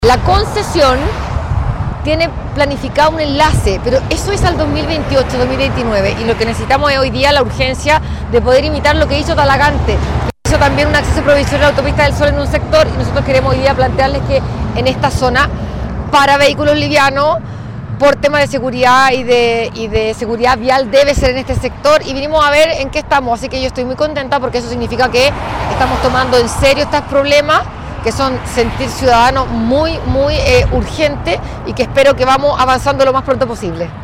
La concesión tiene planificado un enlace, pero eso es al 2028, 2029, y lo que necesitamos es hoy día la urgencia de poder imitar lo que hizo Talagante. Hizo también un acceso provisional a la autopista del Sol en un sector, y nosotros queremos hoy día plantearles que en esta zona, para vehículos livianos, por temas de seguridad y de seguridad vial, debe ser en este sector, y vinimos a ver en qué estamos, así que yo estoy muy contenta porque eso significa que estamos tomando en serio estos problemas, que son sentir ciudadanos muy urgente, y que espero que vamos avanzando lo más pronto posible.